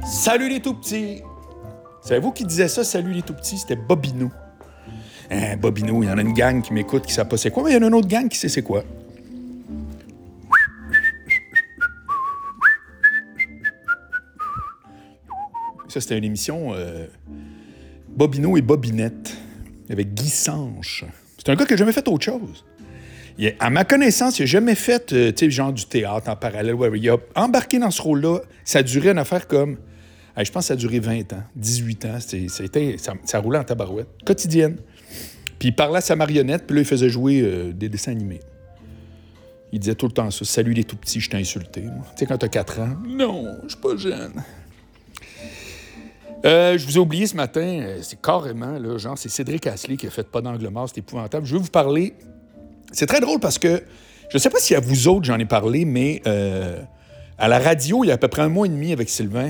Salut les tout-petits! Savez-vous qui disait ça, salut les tout-petits? C'était Bobino. Bobino, il y en a une gang qui m'écoute qui ne sait pas c'est quoi, mais il y en a une autre gang qui sait c'est quoi. Ça, c'était une émission Bobino et Bobinette avec Guy Sanche. C'est un gars qui n'a jamais fait autre chose. À ma connaissance, il n'a jamais fait genre du théâtre en parallèle. Ouais, il a embarqué dans ce rôle-là. Ça a duré une affaire comme... je pense que ça a duré 20 ans, 18 ans. Ça roulait en tabarouette. Quotidienne. Puis il parlait à sa marionnette, puis là, il faisait jouer des dessins animés. Il disait tout le temps ça. « Salut les tout-petits, je t'ai insulté. » Tu sais, quand t'as 4 ans. « Non, je suis pas jeune. » Je vous ai oublié ce matin, c'est carrément, là, genre, c'est Cédric Asselin qui a fait Pas d'angle mort, c'est épouvantable. Je veux vous parler... C'est très drôle parce que, je ne sais pas si à vous autres j'en ai parlé, mais à la radio, il y a à peu près 1 mois et demi avec Sylvain,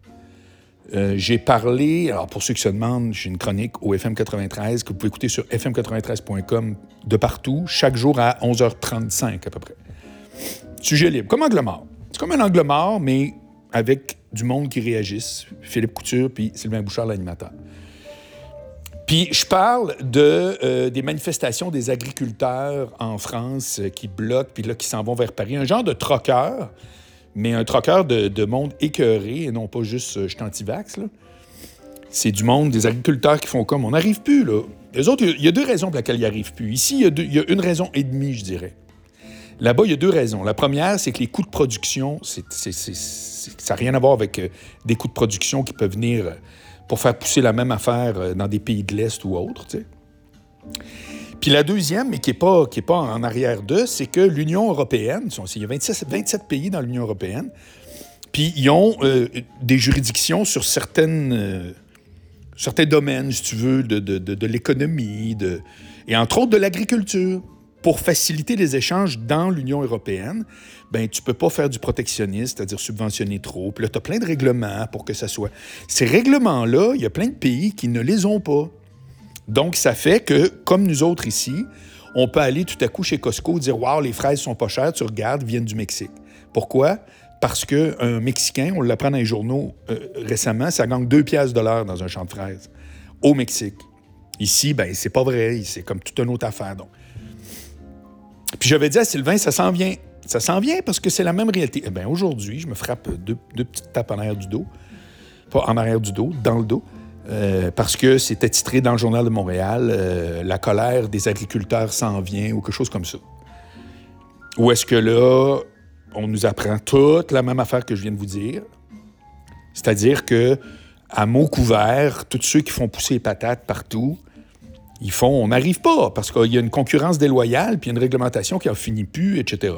j'ai parlé, alors pour ceux qui se demandent, j'ai une chronique au FM 93 que vous pouvez écouter sur fm93.com de partout, chaque jour à 11h35 à peu près. Sujet libre, comme angle mort. C'est comme un angle mort, mais avec du monde qui réagisse. Philippe Couture puis Sylvain Bouchard, l'animateur. Puis je parle des manifestations des agriculteurs en France qui bloquent, puis là, qui s'en vont vers Paris. Un genre de troqueur, mais un troqueur de monde écœuré, et non pas juste je suis anti-vax, là. C'est du monde, des agriculteurs qui font comme, on n'arrive plus, là. Eux autres, il y a 2 raisons pour lesquelles ils n'arrivent plus. Ici, il y a 1 raison et demie, je dirais. Là-bas, il y a 2 raisons. La première, c'est que les coûts de production, ça n'a rien à voir avec des coûts de production qui peuvent venir... pour faire pousser la même affaire dans des pays de l'Est ou autres, tu sais. Puis la deuxième, mais qui n'est pas en arrière d'eux, c'est que l'Union européenne, il y a 27 pays dans l'Union européenne, puis ils ont des juridictions sur certains domaines, si tu veux, de l'économie, et entre autres de l'agriculture. Pour faciliter les échanges dans l'Union européenne, ben tu peux pas faire du protectionnisme, c'est-à-dire subventionner trop. Puis là, tu as plein de règlements pour que ça soit... Ces règlements-là, il y a plein de pays qui ne les ont pas. Donc, ça fait que, comme nous autres ici, on peut aller tout à coup chez Costco et dire « Wow, les fraises sont pas chères, tu regardes, viennent du Mexique. » Pourquoi? Parce qu'un Mexicain, on l'apprend dans les journaux récemment, ça gagne 2 piastres de l'heure dans un champ de fraises au Mexique. Ici, ben c'est pas vrai, c'est comme toute une autre affaire, donc. Puis j'avais dit à Sylvain, ça s'en vient. Ça s'en vient parce que c'est la même réalité. Eh bien, aujourd'hui, je me frappe deux petites tapes en arrière du dos. Pas en arrière du dos, dans le dos. Parce que c'était titré dans le Journal de Montréal, La colère des agriculteurs s'en vient, ou quelque chose comme ça. Ou est-ce que là, on nous apprend toute la même affaire que je viens de vous dire? C'est-à-dire que, à mots couverts, tous ceux qui font pousser les patates partout, on n'arrive pas, parce qu'il y a une concurrence déloyale, puis il y a une réglementation qui en finit plus, etc.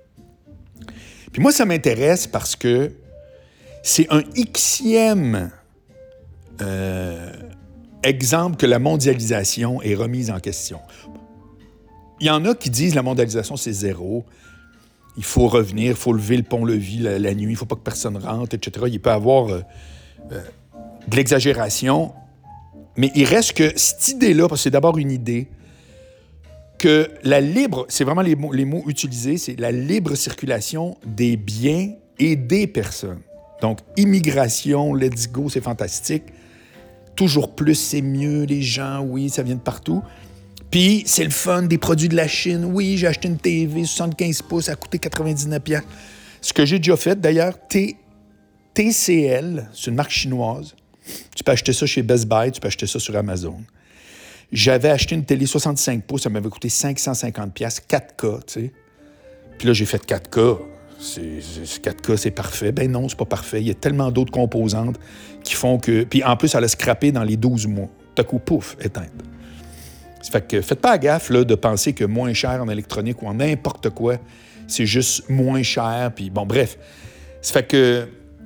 Puis moi, ça m'intéresse parce que c'est un Xème exemple que la mondialisation est remise en question. Il y en a qui disent que la mondialisation, c'est 0. Il faut revenir, il faut lever le pont-levis la nuit, il ne faut pas que personne rentre, etc. Il peut y avoir de l'exagération. Mais il reste que cette idée-là, parce que c'est d'abord une idée, que la libre, c'est vraiment les mots utilisés, c'est la libre circulation des biens et des personnes. Donc, immigration, let's go, c'est fantastique. Toujours plus, c'est mieux, les gens, oui, ça vient de partout. Puis, c'est le fun, des produits de la Chine. Oui, j'ai acheté une TV 75 pouces, ça a coûté 99$. Ce que j'ai déjà fait, d'ailleurs, TCL, c'est une marque chinoise. Tu peux acheter ça chez Best Buy, tu peux acheter ça sur Amazon. J'avais acheté une télé 65 pouces, ça m'avait coûté 550$, 4K, tu sais. Puis là, j'ai fait 4K. 4K, c'est parfait. Ben non, c'est pas parfait. Il y a tellement d'autres composantes qui font que... Puis en plus, elle a scrappé dans les 12 mois. Tout à coup, pouf, éteinte. Ça fait que faites pas gaffe là, de penser que moins cher en électronique ou en n'importe quoi, c'est juste moins cher. Puis bon, bref. Ça fait que...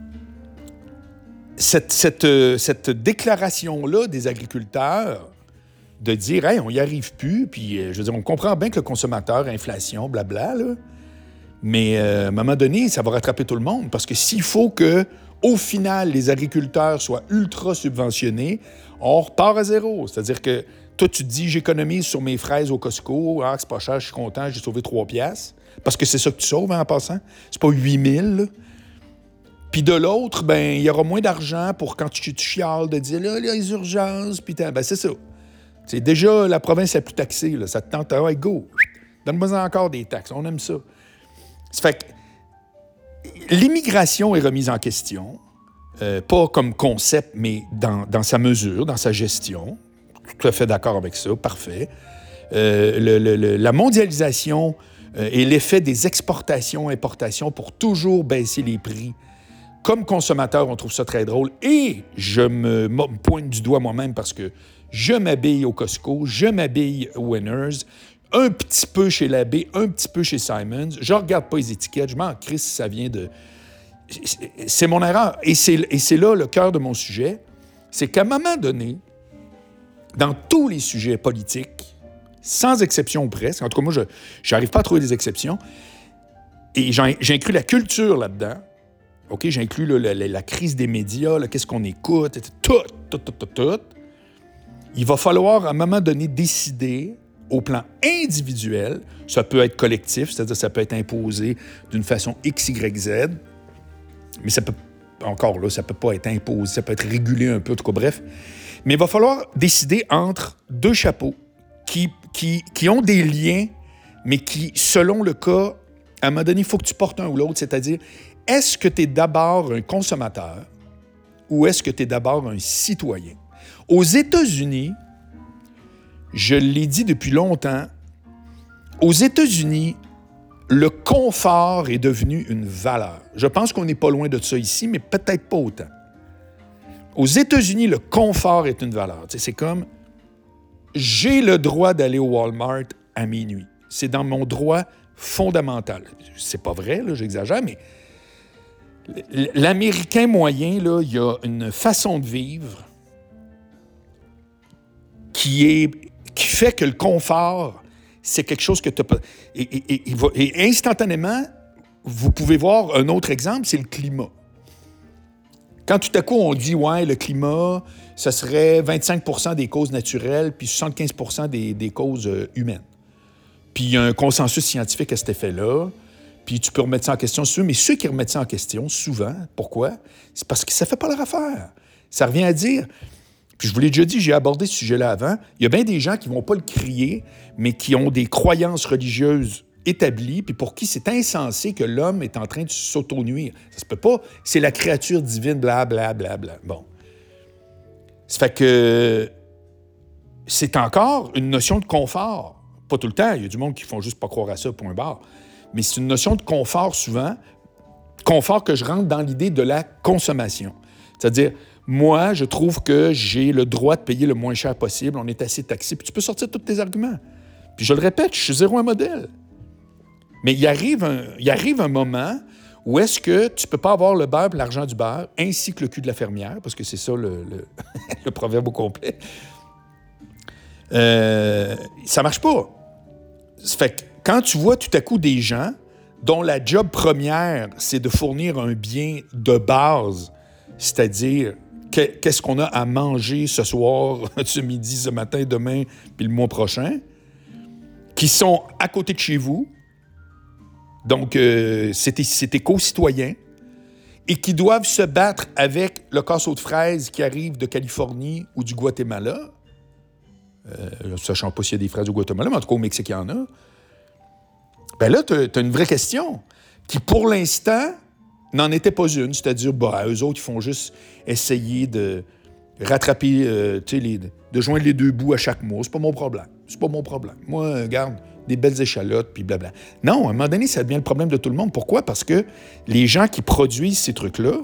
Cette déclaration-là des agriculteurs de dire « Hey, on n'y arrive plus », puis je veux dire, on comprend bien que le consommateur, inflation, blabla, là, mais à un moment donné, ça va rattraper tout le monde, parce que s'il faut qu'au final, les agriculteurs soient ultra subventionnés, on repart à 0. C'est-à-dire que toi, tu te dis « J'économise sur mes fraises au Costco, c'est pas cher, je suis content, j'ai sauvé 3$. » Parce que c'est ça que tu sauves, hein, en passant. C'est pas 8 000, là. Puis de l'autre, ben il y aura moins d'argent pour quand tu chiales de dire là, les urgences, puis ben c'est ça. C'est déjà la province la plus taxée, là. Ça te tente, ouais, go, donne-moi encore des taxes, on aime ça. Ça fait que l'immigration est remise en question, pas comme concept, mais dans sa mesure, dans sa gestion. Tout à fait d'accord avec ça, parfait. La mondialisation et l'effet des exportations, importations pour toujours baisser les prix. Comme consommateur, on trouve ça très drôle. Et je me pointe du doigt moi-même parce que je m'habille au Costco, je m'habille au Winners, un petit peu chez Labbé, un petit peu chez Simons. Je ne regarde pas les étiquettes, je m'en crisse si ça vient de... C'est mon erreur. Et c'est là le cœur de mon sujet. C'est qu'à un moment donné, dans tous les sujets politiques, sans exception presque, en tout cas moi, je n'arrive pas à trouver des exceptions, et j'inclus la culture là-dedans. OK, j'inclus la crise des médias, là, qu'est-ce qu'on écoute, tout. Il va falloir, à un moment donné, décider au plan individuel, ça peut être collectif, c'est-à-dire ça peut être imposé d'une façon X, Y, Z, mais ça peut, encore là, ça peut pas être imposé, ça peut être régulé un peu, en tout cas, bref. Mais il va falloir décider entre deux chapeaux qui ont des liens, mais qui, selon le cas, à un moment donné, il faut que tu portes un ou l'autre, c'est-à-dire, est-ce que tu es d'abord un consommateur ou est-ce que tu es d'abord un citoyen? Aux États-Unis, je l'ai dit depuis longtemps, aux États-Unis, le confort est devenu une valeur. Je pense qu'on n'est pas loin de ça ici, mais peut-être pas autant. Aux États-Unis, le confort est une valeur. C'est comme, j'ai le droit d'aller au Walmart à minuit. C'est dans mon droit fondamental. C'est pas vrai, là, j'exagère, mais l'Américain moyen, là, il y a une façon de vivre qui fait que le confort, c'est quelque chose que tu peux... Et instantanément, vous pouvez voir un autre exemple, c'est le climat. Quand tout à coup, on dit, ouais, le climat, ce serait 25% des causes naturelles puis 75% des causes humaines. Puis il y a un consensus scientifique à cet effet-là, puis tu peux remettre ça en question si tu veux, mais ceux qui remettent ça en question, souvent, pourquoi? C'est parce que ça ne fait pas leur affaire. Ça revient à dire... Puis je vous l'ai déjà dit, j'ai abordé ce sujet-là avant, il y a bien des gens qui ne vont pas le crier, mais qui ont des croyances religieuses établies, puis pour qui c'est insensé que l'homme est en train de s'auto-nuire. Ça se peut pas. C'est la créature divine, blablabla. Bon. Ça fait que c'est encore une notion de confort. Pas tout le temps, il y a du monde qui ne font juste pas croire à ça, point barre. Mais c'est une notion de confort souvent, confort que je rentre dans l'idée de la consommation. C'est-à-dire, moi, je trouve que j'ai le droit de payer le moins cher possible, on est assez taxé, puis tu peux sortir tous tes arguments. Puis je le répète, je suis zéro un modèle. Mais il arrive un moment où est-ce que tu ne peux pas avoir le beurre et l'argent du beurre, ainsi que le cul de la fermière, parce que c'est ça le proverbe au complet. Ça ne marche pas. Ça fait que quand tu vois tout à coup des gens dont la job première, c'est de fournir un bien de base, c'est-à-dire qu'est-ce qu'on a à manger ce soir, ce midi, ce matin, demain, puis le mois prochain, qui sont à côté de chez vous, donc c'est tes co-citoyens, et qui doivent se battre avec le casseau de fraises qui arrive de Californie ou du Guatemala, sachant pas s'il y a des fraises au Guatemala, mais en tout cas au Mexique, il y en a. Bien là, tu as une vraie question qui, pour l'instant, n'en était pas une. C'est-à-dire, eux autres, ils font juste essayer de rattraper, de joindre les deux bouts à chaque mois. C'est pas mon problème. Moi, regarde, des belles échalotes, puis blabla. Non, à un moment donné, ça devient le problème de tout le monde. Pourquoi? Parce que les gens qui produisent ces trucs-là,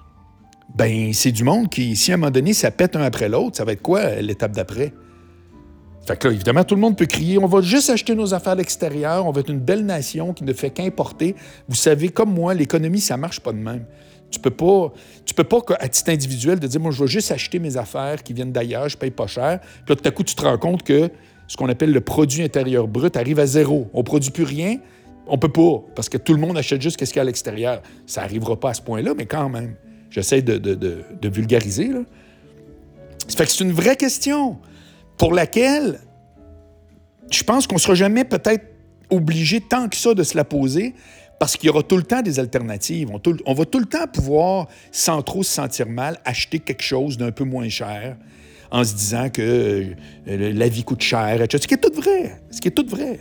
ben c'est du monde qui, si à un moment donné, ça pète un après l'autre, ça va être quoi l'étape d'après? Fait que là, évidemment, tout le monde peut crier « On va juste acheter nos affaires à l'extérieur, on va être une belle nation qui ne fait qu'importer. » Vous savez, comme moi, l'économie, ça marche pas de même. Tu peux pas, à titre individuel, de dire « Moi, je vais juste acheter mes affaires qui viennent d'ailleurs, je paye pas cher. » Puis là, tout à coup, tu te rends compte que ce qu'on appelle le produit intérieur brut arrive à zéro. On produit plus rien, on peut pas, parce que tout le monde achète juste ce qu'il y a à l'extérieur. Ça arrivera pas à ce point-là, mais quand même. J'essaie de vulgariser, là. Ça fait que c'est une vraie question pour laquelle je pense qu'on ne sera jamais peut-être obligé tant que ça de se la poser Parce qu'il y aura tout le temps des alternatives. On va tout le temps pouvoir, sans trop se sentir mal, acheter quelque chose d'un peu moins cher en se disant que la vie coûte cher, etc. Ce qui est tout vrai. Ce qui est tout vrai.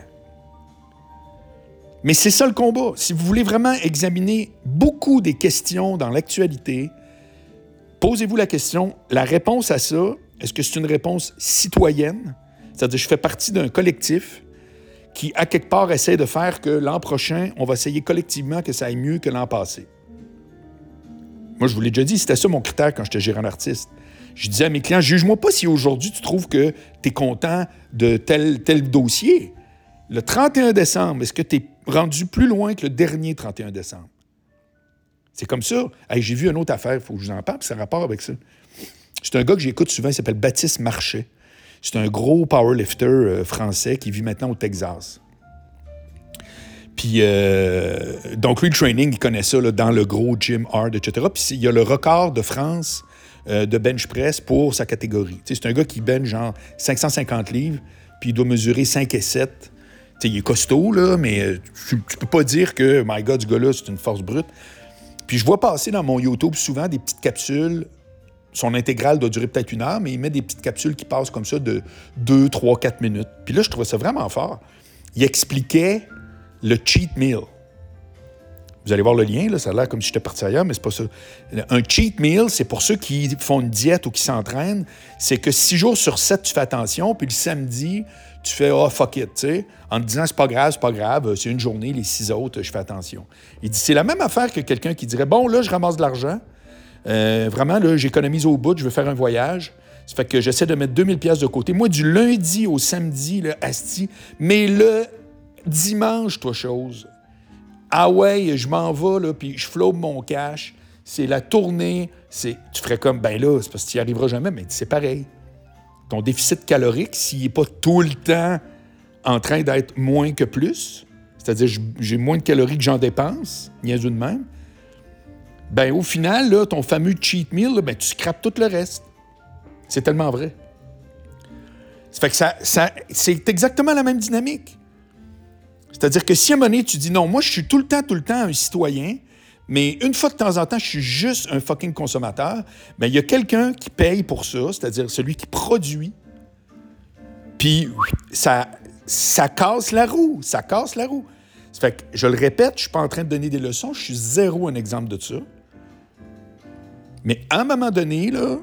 Mais c'est ça le combat. Si vous voulez vraiment examiner beaucoup des questions dans l'actualité, posez-vous la question, la réponse à ça, est-ce que c'est une réponse citoyenne? C'est-à-dire, je fais partie d'un collectif qui, à quelque part, essaie de faire que l'an prochain, on va essayer collectivement que ça aille mieux que l'an passé. Moi, je vous l'ai déjà dit, c'était ça mon critère quand j'étais gérant d'artiste. Je disais à mes clients, juge-moi pas si aujourd'hui tu trouves que tu es content de tel dossier. Le 31 décembre, est-ce que tu es rendu plus loin que le dernier 31 décembre? C'est comme ça. Hey, j'ai vu une autre affaire, il faut que je vous en parle, puis ça a rapport avec ça. C'est un gars que j'écoute souvent, il s'appelle Baptiste Marchais. C'est un gros powerlifter français qui vit maintenant au Texas. Puis, donc lui, le training, il connaît ça là, dans le gros gym hard, etc. Puis il y a le record de France de bench press pour sa catégorie. T'sais, c'est un gars qui bench genre 550 livres, puis il doit mesurer 5 et 7. T'sais, il est costaud, là, mais tu peux pas dire que, my God, ce gars-là, c'est une force brute. Puis je vois passer dans mon YouTube souvent des petites capsules. Son intégrale doit durer peut-être 1 heure, mais il met des petites capsules qui passent comme ça de 2, 3, 4 minutes. Puis là, je trouvais ça vraiment fort. Il expliquait le cheat meal. Vous allez voir le lien, là, ça a l'air comme si j'étais parti ailleurs, mais c'est pas ça. Un cheat meal, c'est pour ceux qui font une diète ou qui s'entraînent, c'est que 6 jours sur 7, tu fais attention, puis le samedi, tu fais « oh, fuck it », tu sais, en te disant « c'est pas grave, c'est une journée, les 6 autres, je fais attention ». Il dit « c'est la même affaire que quelqu'un qui dirait « bon, là, je ramasse de l'argent, vraiment, là, j'économise au bout, je veux faire un voyage. Ça fait que j'essaie de mettre 2000 pièces de côté. Moi, du lundi au samedi, là, asti, mais le dimanche, toi, chose. Ah ouais, je m'en vais, là, puis je flobe mon cash. C'est la tournée. Tu ferais comme, ben là, c'est parce que tu n'y arriveras jamais, mais c'est pareil. Ton déficit calorique, s'il n'est pas tout le temps en train d'être moins que plus, c'est-à-dire j'ai moins de calories que j'en dépense, niaiseux de même, ben au final, là, ton fameux cheat meal, là, ben, tu scrapes tout le reste. C'est tellement vrai. Ça fait que c'est exactement la même dynamique. C'est-à-dire que si à un moment donné, tu dis non, moi, je suis tout le temps un citoyen, mais une fois de temps en temps, je suis juste un fucking consommateur, bien, il y a quelqu'un qui paye pour ça, c'est-à-dire celui qui produit, puis ça casse la roue, ça casse la roue. Ça fait que, je le répète, je suis pas en train de donner des leçons, je suis zéro un exemple de ça. Mais à un moment donné, là,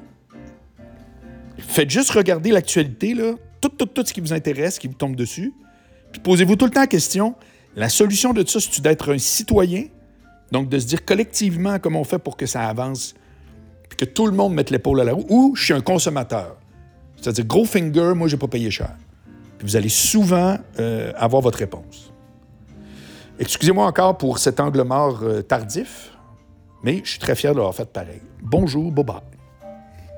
faites juste regarder l'actualité, là, tout ce qui vous intéresse, qui vous tombe dessus, puis posez-vous tout le temps la question, la solution de ça, c'est d'être un citoyen, donc de se dire collectivement comment on fait pour que ça avance, puis que tout le monde mette l'épaule à la roue, ou je suis un consommateur. C'est-à-dire, gros finger, moi, j'ai pas payé cher. Puis vous allez souvent avoir votre réponse. Excusez-moi encore pour cet angle mort tardif, mais je suis très fier de l'avoir fait pareil. Bonjour, bye-bye.